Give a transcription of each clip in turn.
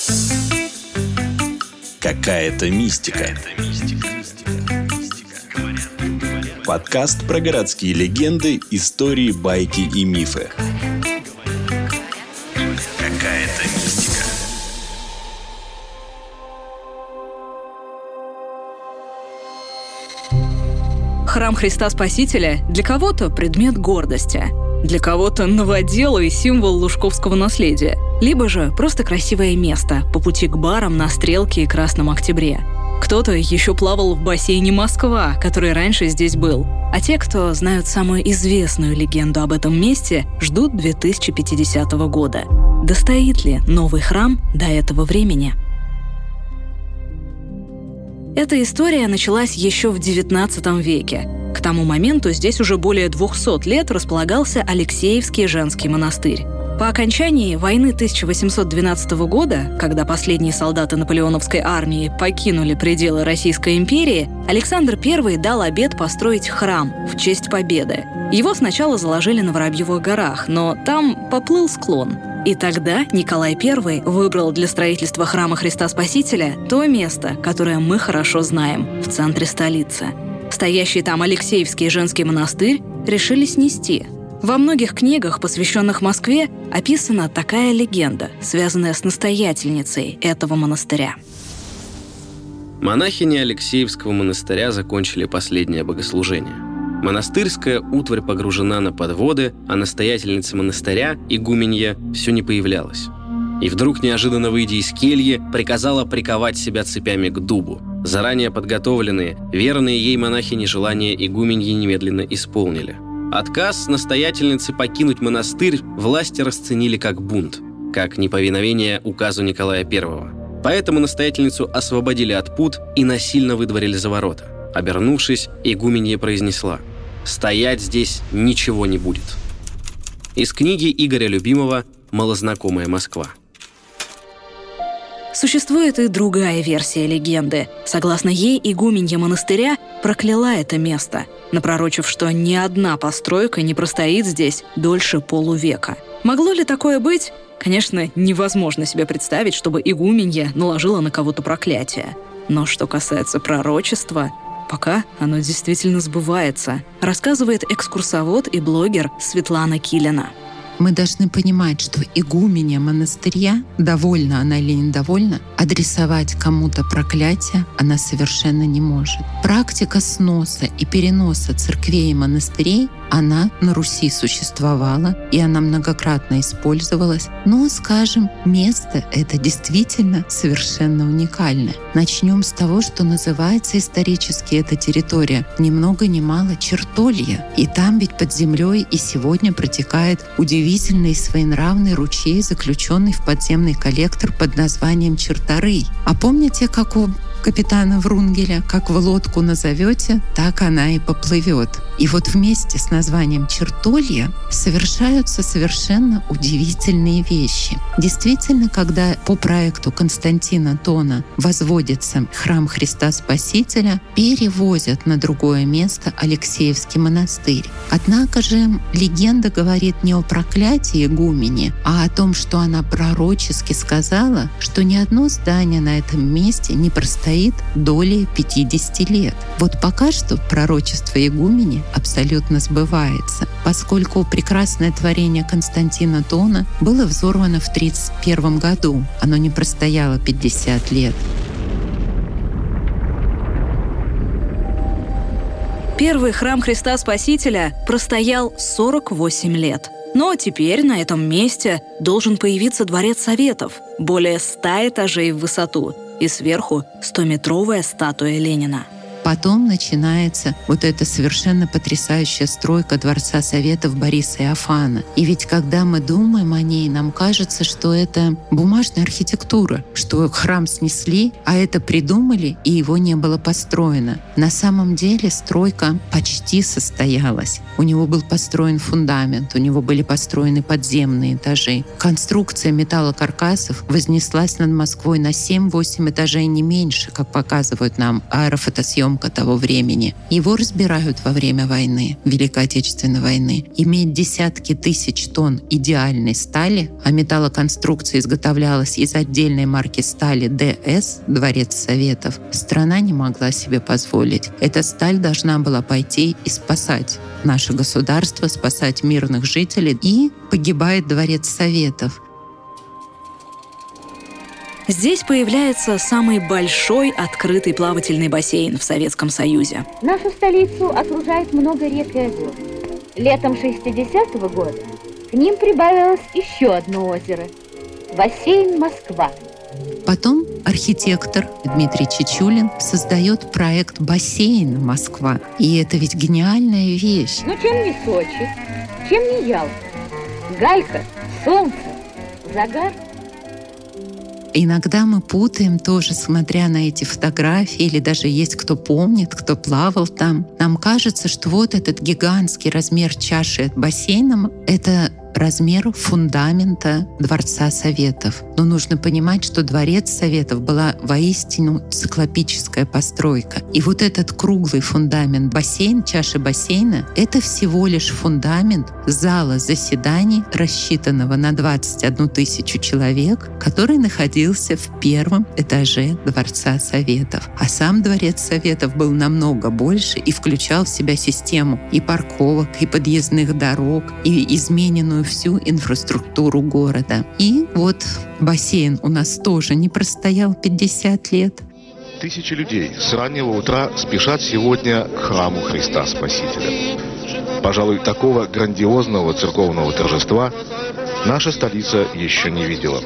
Какая-то мистика. Подкаст про городские легенды, истории, байки и мифы. Какая-то мистика. Храм Христа Спасителя для кого-то предмет гордости, для кого-то новодело и символ лужковского наследия, либо же просто красивое место по пути к барам на Стрелке и Красном Октябре. Кто-то еще плавал в бассейне «Москва», который раньше здесь был. А те, кто знают самую известную легенду об этом месте, ждут 2050 года. Достоит ли новый храм до этого времени? Эта история началась еще в XIX веке. К тому моменту здесь уже более 200 лет располагался Алексеевский женский монастырь. По окончании войны 1812 года, когда последние солдаты наполеоновской армии покинули пределы Российской империи, Александр I дал обет построить храм в честь победы. Его сначала заложили на Воробьевых горах, но там поплыл склон. И тогда Николай I выбрал для строительства храма Христа Спасителя то место, которое мы хорошо знаем, в центре столицы. Стоящий там Алексеевский женский монастырь решили снести. Во многих книгах, посвященных Москве, описана такая легенда, связанная с настоятельницей этого монастыря. Монахини Алексеевского монастыря закончили последнее богослужение. Монастырская утварь погружена на подводы, а настоятельница монастыря, игуменья, все не появлялась. И вдруг, неожиданно выйдя из кельи, приказала приковать себя цепями к дубу. Заранее подготовленные, верные ей монахини желания игуменьи немедленно исполнили. Отказ настоятельницы покинуть монастырь власти расценили как бунт, как неповиновение указу Николая I. Поэтому настоятельницу освободили от пут и насильно выдворили за ворота. Обернувшись, игуменья произнесла: «Стоять здесь ничего не будет». Из книги Игоря Любимова «Малознакомая Москва». Существует и другая версия легенды. Согласно ей, игуменья монастыря прокляла это место, напророчив, что ни одна постройка не простоит здесь дольше полувека. Могло ли такое быть? Конечно, невозможно себе представить, чтобы игуменья наложила на кого-то проклятие. Но что касается пророчества, пока оно действительно сбывается, рассказывает экскурсовод и блогер Светлана Килина. Мы должны понимать, что игуменья монастыря, довольна она или недовольна, адресовать кому-то проклятие она совершенно не может. Практика сноса и переноса церквей и монастырей, она на Руси существовала, и она многократно использовалась. Но, скажем, место это действительно совершенно уникальное. Начнем с того, что называется исторически эта территория ни много ни мало Чертолье. И там ведь под землей и сегодня протекает удивительный и своенравный ручей, заключенный в подземный коллектор под названием Черторый. А помните, как у капитана Врунгеля, как вы лодку назовете, так она и поплывет. И вот вместе с названием Чертолье совершаются совершенно удивительные вещи. Действительно, когда по проекту Константина Тона возводится храм Христа Спасителя, перевозят на другое место Алексеевский монастырь. Однако же легенда говорит не о проклятии игумени, а о том, что она пророчески сказала, что ни одно здание на этом месте не простоит долей 50 лет. Вот пока что пророчество игумени абсолютно сбывается, поскольку прекрасное творение Константина Тона было взорвано в 1931 году. Оно не простояло 50 лет. Первый храм Христа Спасителя простоял 48 лет. Но теперь на этом месте должен появиться Дворец Советов, более 100 этажей в высоту, и сверху 100-метровая статуя Ленина. Потом начинается вот эта совершенно потрясающая стройка Дворца Советов Бориса Иофана. И ведь когда мы думаем о ней, нам кажется, что это бумажная архитектура, что храм снесли, а это придумали, и его не было построено. На самом деле стройка почти состоялась. У него был построен фундамент, у него были построены подземные этажи. Конструкция металлокаркасов вознеслась над Москвой на 7-8 этажей, не меньше, как показывают нам аэрофотосъемки потомка того времени. Его разбирают во время войны, Великой Отечественной войны. Имеет десятки тысяч тонн идеальной стали, а металлоконструкция изготовлялась из отдельной марки стали ДС, Дворец Советов, страна не могла себе позволить. Эта сталь должна была пойти и спасать наше государство, спасать мирных жителей. И погибает Дворец Советов. Здесь появляется самый большой открытый плавательный бассейн в Советском Союзе. Нашу столицу окружает много рек и озер. Летом 60-го года к ним прибавилось еще одно озеро – бассейн Москва. Потом архитектор Дмитрий Чечулин создает проект бассейна Москва. И это ведь гениальная вещь. Ну чем не Сочи, чем не Ялта? Галька, солнце, загар. Иногда мы путаем тоже, смотря на эти фотографии, или даже есть кто помнит, кто плавал там. Нам кажется, что вот этот гигантский размер чаши от бассейна — это размер фундамента Дворца Советов. Но нужно понимать, что Дворец Советов была воистину циклопическая постройка. И вот этот круглый фундамент бассейн, чаши бассейна — это всего лишь фундамент зала заседаний, рассчитанного на 21 тысячу человек, который находился в первом этаже Дворца Советов. А сам Дворец Советов был намного больше и включал в себя систему и парковок, и подъездных дорог, и измененную всю инфраструктуру города. И вот бассейн у нас тоже не простоял 50 лет. Тысячи людей с раннего утра спешат сегодня к храму Христа Спасителя. Пожалуй, такого грандиозного церковного торжества наша столица еще не видела.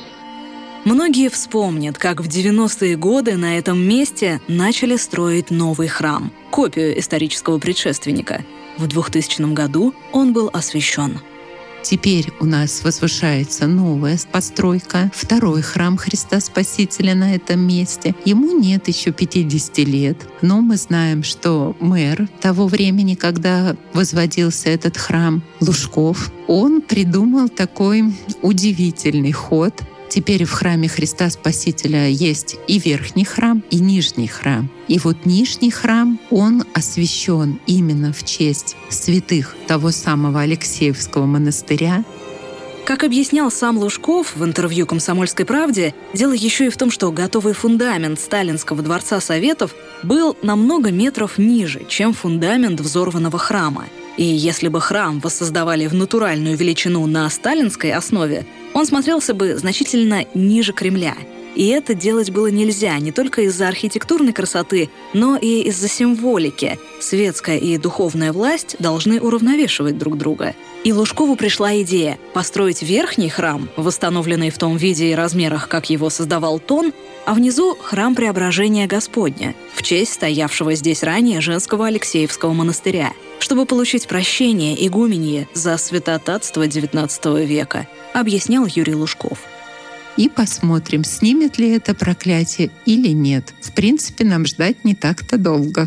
Многие вспомнят, как в 90-е годы на этом месте начали строить новый храм, копию исторического предшественника. В 2000 году он был освящен. Теперь у нас возвышается новая постройка, второй храм Христа Спасителя на этом месте. Ему нет еще 50 лет, но мы знаем, что мэр того времени, когда возводился этот храм, Лужков, он придумал такой удивительный ход. Теперь в храме Христа Спасителя есть и верхний храм, и нижний храм. И вот нижний храм, он освящен именно в честь святых того самого Алексеевского монастыря. Как объяснял сам Лужков в интервью «Комсомольской правде», дело еще и в том, что готовый фундамент Сталинского Дворца Советов был на много метров ниже, чем фундамент взорванного храма. И если бы храм воссоздавали в натуральную величину на сталинской основе, он смотрелся бы значительно ниже Кремля. И это делать было нельзя не только из-за архитектурной красоты, но и из-за символики. Светская и духовная власть должны уравновешивать друг друга. И Лужкову пришла идея построить верхний храм, восстановленный в том виде и размерах, как его создавал Тон, а внизу храм Преображения Господня, в честь стоявшего здесь ранее женского Алексеевского монастыря, чтобы получить прощение игуменьи за святотатство XIX века, объяснял Юрий Лужков. И посмотрим, снимет ли это проклятие или нет. В принципе, нам ждать не так-то долго.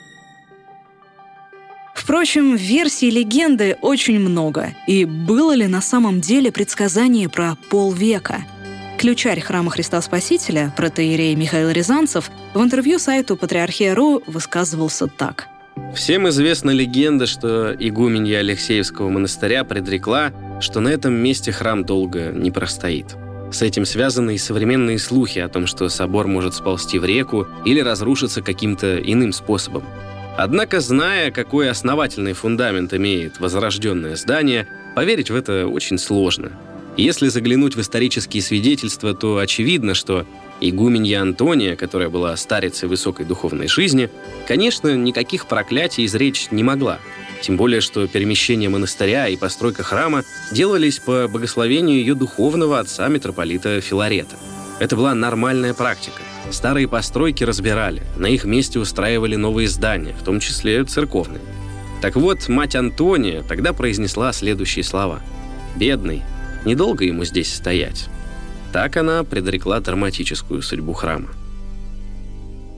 Впрочем, версий легенды очень много. И было ли на самом деле предсказание про полвека? Ключарь храма Христа Спасителя, протоиерей Михаил Рязанцев, в интервью сайту Патриархия.ру высказывался так. Всем известна легенда, что игуменья Алексеевского монастыря предрекла, что на этом месте храм долго не простоит. С этим связаны и современные слухи о том, что собор может сползти в реку или разрушиться каким-то иным способом. Однако, зная, какой основательный фундамент имеет возрожденное здание, поверить в это очень сложно. Если заглянуть в исторические свидетельства, то очевидно, что игуменья Антония, которая была старицей высокой духовной жизни, конечно, никаких проклятий изречь не могла. Тем более, что перемещение монастыря и постройка храма делались по благословению ее духовного отца митрополита Филарета. Это была нормальная практика. Старые постройки разбирали, на их месте устраивали новые здания, в том числе церковные. Так вот, мать Антония тогда произнесла следующие слова. «Бедный, недолго ему здесь стоять». Так она предрекла драматическую судьбу храма.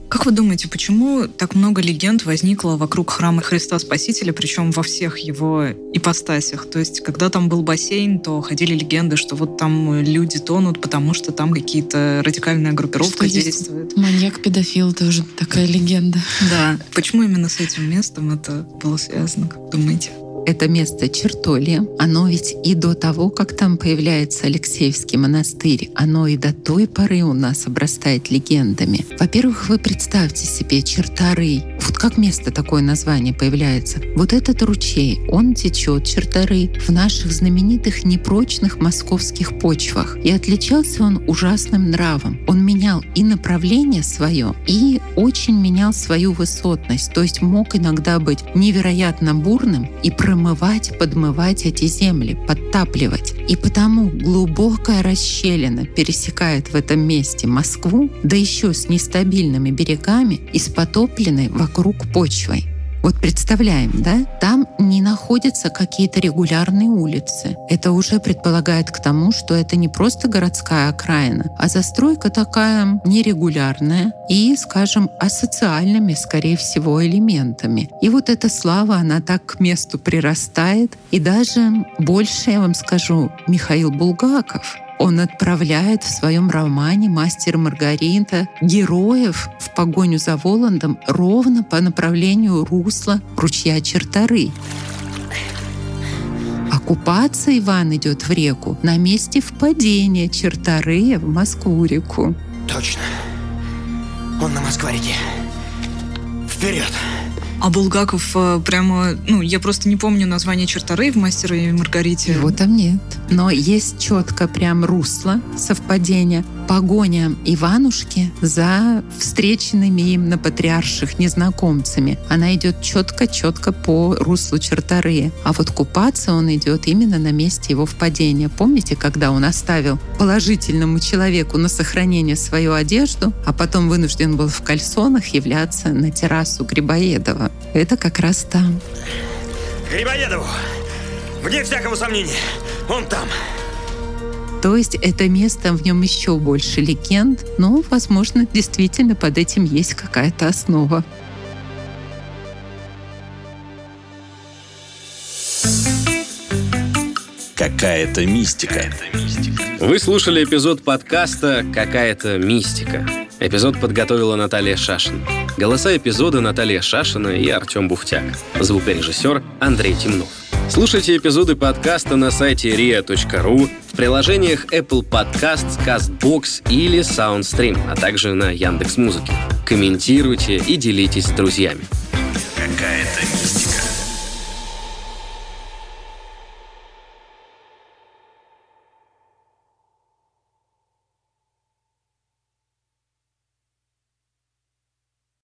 Как вы думаете, почему так много легенд возникло вокруг храма Христа Спасителя, причем во всех его ипостасях? То есть, когда там был бассейн, то ходили легенды, что вот там люди тонут, потому что там какие-то радикальная группировка действует. Маньяк-педофил тоже такая легенда. Да. Почему именно с этим местом это было связано, как думаете? Это место Чертолье, оно ведь и до того, как там появляется Алексеевский монастырь, оно и до той поры у нас обрастает легендами. Во-первых, вы представьте себе Черторый. Вот как место такое название появляется. Вот этот ручей, он течет, Черторый, в наших знаменитых непрочных московских почвах. И отличался он ужасным нравом. Он менял и направление свое, и очень менял свою высотность. То есть мог иногда быть невероятно бурным и промывать, подмывать эти земли, подтапливать. И потому глубокая расщелина пересекает в этом месте Москву, да еще с нестабильными берегами и с потопленной вокруг почвой. Вот представляем, да? Там не находятся какие-то регулярные улицы. Это уже предполагает к тому, что это не просто городская окраина, а застройка такая нерегулярная и, скажем, асоциальными, скорее всего, элементами. И вот эта слава, она так к месту прирастает. И даже больше, я вам скажу, Михаил Булгаков, он отправляет в своем романе «Мастер и Маргарита» героев в погоню за Воландом ровно по направлению русла ручья Черторый. А купаться Иван идет в реку на месте впадения Черторыя в Москву-реку. Точно. Он на Москва-реке. Вперед! А Булгаков прямо... я просто не помню название Черторы в «Мастере и Маргарите». Его там нет. Но есть четко прям русло совпадения. Погоня Иванушки за встреченными им на Патриарших незнакомцами. Она идет четко по руслу Черторы. А вот купаться он идет именно на месте его впадения. Помните, когда он оставил положительному человеку на сохранение свою одежду, а потом вынужден был в кальсонах являться на террасу Грибоедова? Это как раз там. Грибоедову! Вне всякого сомнения, он там. То есть это место, в нем еще больше легенд, но, возможно, действительно под этим есть какая-то основа. Какая-то мистика. Вы слушали эпизод подкаста «Какая-то мистика». Эпизод подготовила Наталья Шашина. Голоса эпизода Наталья Шашина и Артем Буфтяк. Звукорежиссер Андрей Темнов. Слушайте эпизоды подкаста на сайте ria.ru, в приложениях Apple Podcasts, CastBox или SoundStream, а также на Яндекс.Музыке. Комментируйте и делитесь с друзьями. Какая-то мистика.